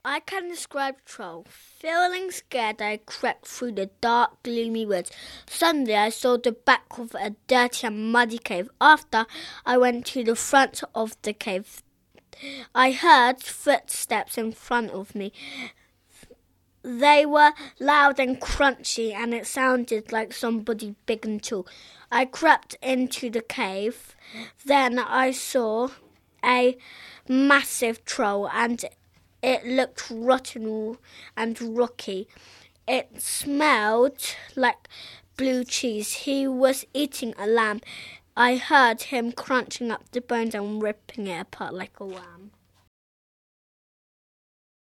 I can describe Troll. Feeling scared, I crept through the dark, gloomy woods. Suddenly, I saw the back of a dirty and muddy cave. After I went to the front of the cave, I heard footsteps in front of me. They were loud and crunchy, and it sounded like somebody big and tall. I crept into the cave. Then I saw a massive troll, and it looked rotten and rocky. It smelled like blue cheese. He was eating a lamb. I heard him crunching up the bones and ripping it apart like a worm.